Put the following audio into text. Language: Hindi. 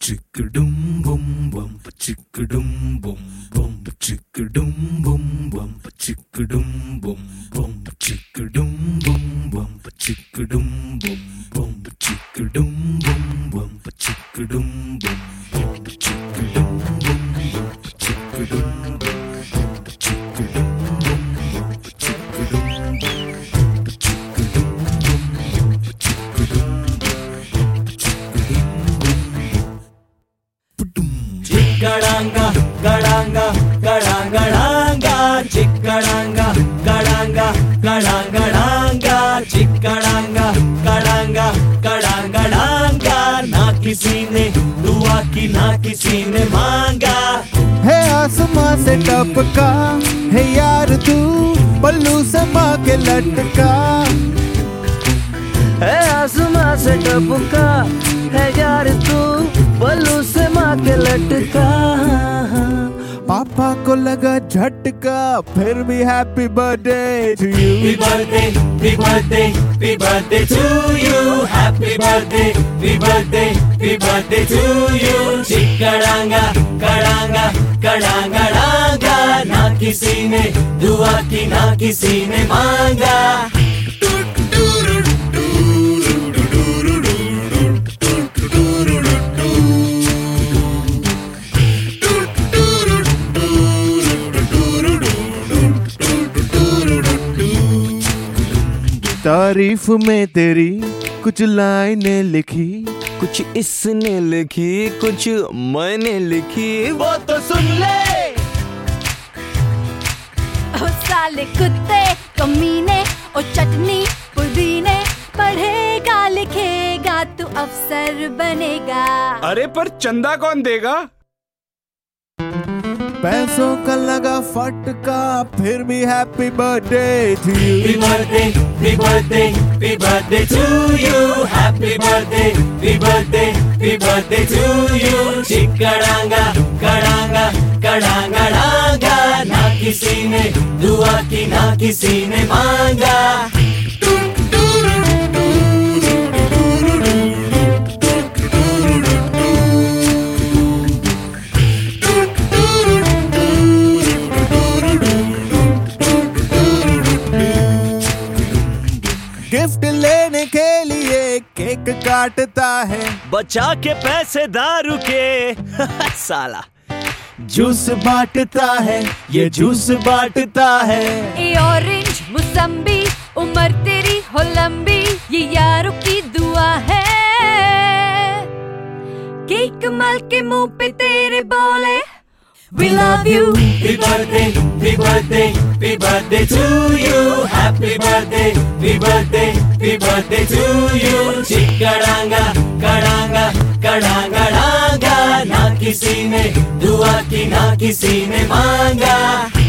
chickadum bum bum chickadum bum bum chickadum bum bum chickadum bum bum chickadum bum bum chickadum bum bum chickadum bum bum chickadum bum bum chickadum bum bum chickadum bum bum chickadum bum bum chickadum Gadanga, gadanga, gadanga, chickadanga, gadanga, gadanga, chickadanga, gadanga, gadanga, ना किसी ने दुआ की ना किसी ने मांगा। है आसमां से टपका है यार तू पल्लू से माँ के लटका। है आसमां से टपका है यार तू पल्लू से माँ के लटका। पापा को लगा झटका फिर भी happy birthday to you. Happy birthday, happy birthday, happy birthday to you. Happy birthday, happy birthday, happy birthday to you. Chickadanga, gadanga, gadanga, gadanga, ना किसी ने दुआ की ना किसी ने मांगा। तारीफ में तेरी कुछ लाइनें लिखी, कुछ इसने लिखी कुछ मैंने लिखी, वो तो सुन ले। ओ साले कुत्ते कमीने ओ चटनी पुदीने, पढ़ेगा लिखेगा तू अफसर बनेगा। अरे पर चंदा कौन देगा? पैसों का लगा फटका फिर भी happy birthday to you. Happy birthday, happy birthday, happy birthday to you. Happy birthday, happy birthday, happy birthday to you. Chickadanga, gadanga, gadanga, gadanga, ना किसी ने दुआ की ना किसी ने मांगा। गिफ्ट लेने के लिए केक काटता है, बचा के पैसे दारू के साला जूस बांटता है, ये जूस बांटता है। ए ऑरेंज मुसम्बी उम्र तेरी हो लंबी, ये यारों की दुआ है। केक मल के मुंह पे तेरे बोले We love you. Happy birthday, happy birthday, happy birthday to you. Happy birthday, happy birthday, happy birthday to you. Chickadanga, gadanga, gadanga, gadanga, ना किसी ने दुआ की ना किसी ने मांगा।